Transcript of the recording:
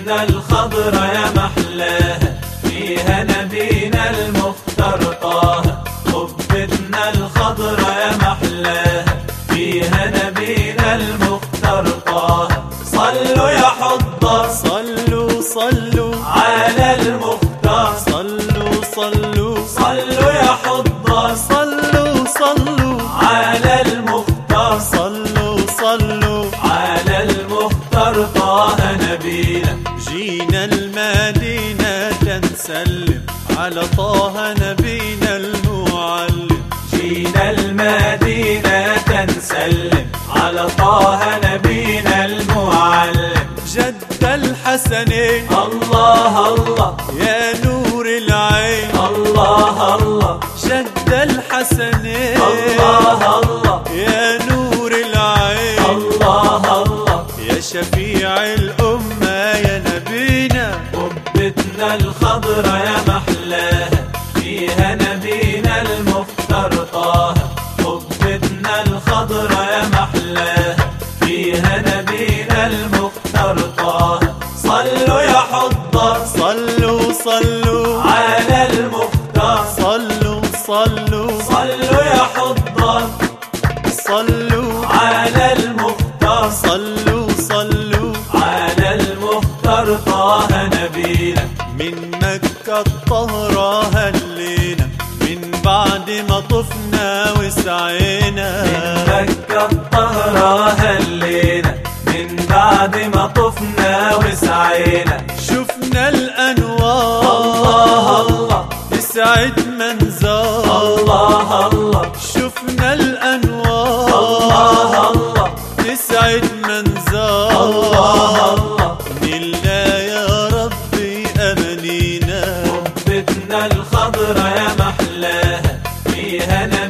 قبتنا الخضرا يا محلاها، فيها نبينا المختار طه. قبتنا الخضرا يا محلاها، فيها نبينا المختار طه. صلوا يا حضة صلوا صلوا على المختار، صلوا صلوا صلوا يا حضة صلوا صلوا على المختار، صلوا صلوا على المختار طه نبينا. جينا المدينة نسلم على طه نبينا المعلم. جينا المدينة نسلم على طه نبينا المعلم. جد الحسنين الله الله يا نور العين، الله الله جد الحسنين الله الله يا نور العين، الله الله يا شفيع الأمة يا نبينا. قبتنا الخضرا يا محلاها، فيها نبينا المختار طه. قبتنا الخضرا يا محلاها، فيها نبينا المختار طه. صلوا يا حضة صلوا صلوا على المختار، صلوا صلوا صلوا يا حضة صلوا على المختار، صلوا صلوا على المختار طه نبينا. من مكة الطهرة هلينا، من بعد ما طفنا وسعينا. من مكة الطهرة هلينا، من بعد ما طفنا وسعينا. شفنا الأنوار الله الله تسعد من زار، الله الله شفنا الأنوار الله الله تسعد من زار. الله الله نلنا يا ربي أمانينا. قبتنا الخضرا يا محلاها، فيها